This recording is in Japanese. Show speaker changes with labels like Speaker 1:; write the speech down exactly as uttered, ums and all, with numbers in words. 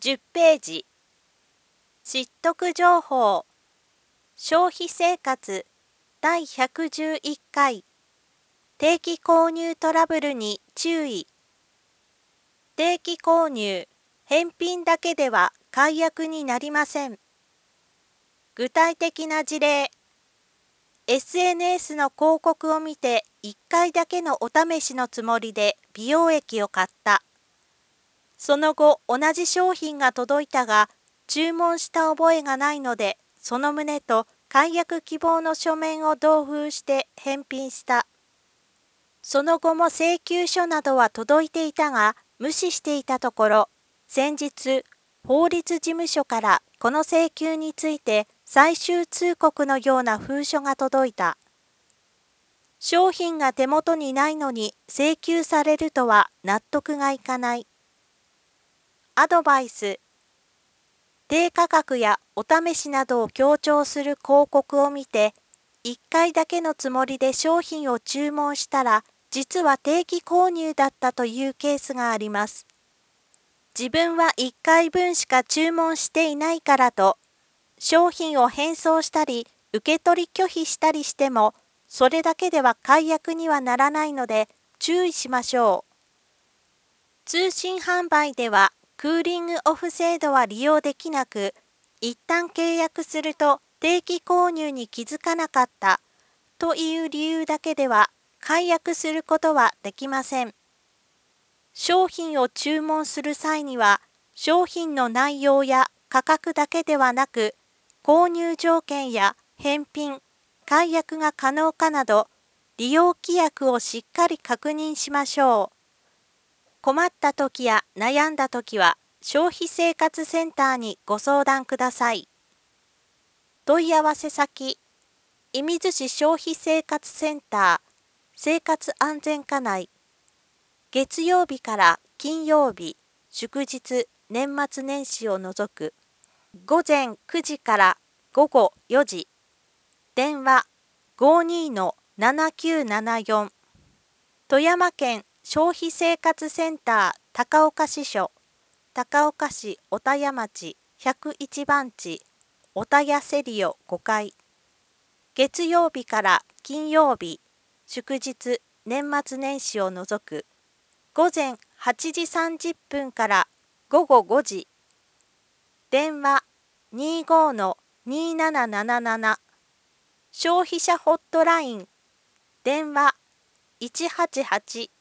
Speaker 1: じゅっページ、知得情報、消費生活だいひゃくじゅういっかい、定期購入トラブルに注意。定期購入、返品だけでは解約になりません。具体的な事例、エスエヌエス の広告を見ていっかいだけのお試しのつもりで美容液を買った。その後、同じ商品が届いたが、注文した覚えがないので、その旨と解約希望の書面を同封して返品した。その後も請求書などは届いていたが、無視していたところ、先日、法律事務所からこの請求について最終通告のような封書が届いた。商品が手元にないのに請求されるとは納得がいかない。アドバイス。低価格やお試しなどを強調する広告を見て、いっかいだけのつもりで商品を注文したら、実は定期購入だったというケースがあります。自分はいっかいぶんしか注文していないからと、商品を返送したり、受け取り拒否したりしても、それだけでは解約にはならないので注意しましょう。通信販売ではクーリングオフ制度は利用できなく、一旦契約すると定期購入に気づかなかったという理由だけでは解約することはできません。商品を注文する際には、商品の内容や価格だけではなく、購入条件や返品、解約が可能かなど、利用規約をしっかり確認しましょう。困った時や悩んだ時は、消費生活センターにご相談ください。問い合わせ先、射水市消費生活センター、生活安全課内、月曜日から金曜日、祝日、年末年始を除く、ごぜんくじからごごよじ、電話 ごにーのななきゅうななよん、富山県消費生活センター高岡支所、高岡市小田谷町ひゃくいちばんち、小田谷セリオごかい、月曜日から金曜日、祝日、年末年始を除く、ごぜんはちじさんじゅっぷんからごごごじ、電話 にーごのにーなななななな、消費者ホットライン、電話いちはちはち